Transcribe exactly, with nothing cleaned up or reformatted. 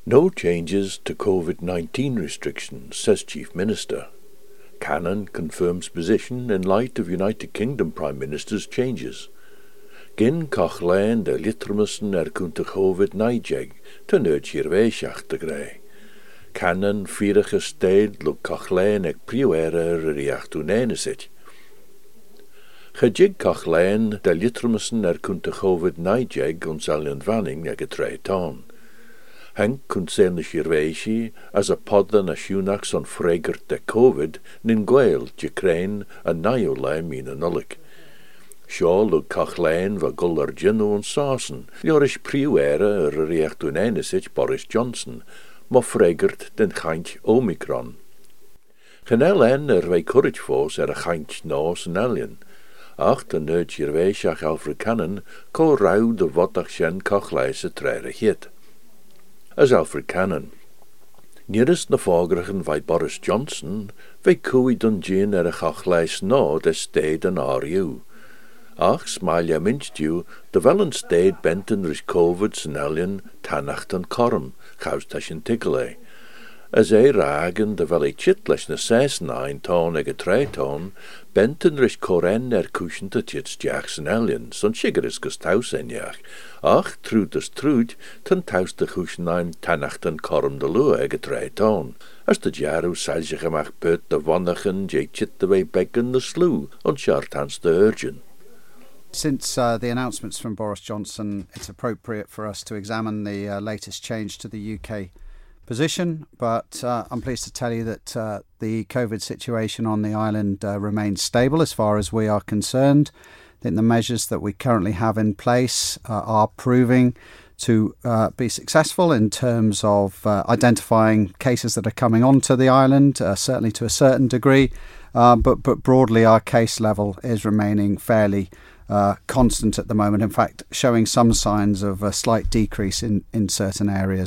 No changes to COVID nineteen restrictions, says Chief Minister. Cannon confirms position in light of United Kingdom Prime Minister's changes. Gyn cochlein de litrmussen er kunte COVID nineteen ten uit hierweesjach te grij. Cannon vierige steed lo cochlein ek priwere riach tunene sit. Gejig cochlein de litrmussen er kunte COVID nineteen gonsalien vanning ag a Henk kunt zijn de Shirveishi as a podden a Shunaks on fregert de COVID nin gweil Ukraine a Niola mina nullik. Shaw lug cachlein va guller ginu on sausen, jorish priwere er reacht unenisich Boris Johnson, mo fregert den chant Omicron. Genel en er vei courage fos er a chant nos en alien. Ach de neud Shirveishach Afrikanen ko rauw de wotach shen cachleise trere hit. As Alfred Cannon. Nearest na fágrachen vai Boris Johnson, vai cúi dun gin er a chachleis no de stede an R U. Ach, smailja minstju, de velen stede benten ris COVID san alien tanacht an korm, chaustashin tiggele. As e ragen de vel e chitles na sesen ein toon ag a tre toon, benten ris koren er kuschen te chits jach san alien, son shigeris gus taus en jach. Ach, trúd as trúd, ten taus de kuschen ein tanacht an korm de lua ag a tre toon. As de jaru sailsich amach put de wannachen je chit de wei becken de slew, on shartans de urgent. Since uh, the announcements from Boris Johnson, it's appropriate for us to examine the uh, latest change to the U K position, but uh, I'm pleased to tell you that uh, the COVID situation on the island uh, remains stable as far as we are concerned. I think the measures that we currently have in place uh, are proving to uh, be successful in terms of uh, identifying cases that are coming onto the island, uh, certainly to a certain degree, uh, but, but broadly our case level is remaining fairly Uh, constant at the moment, in fact showing some signs of a slight decrease in, in certain areas.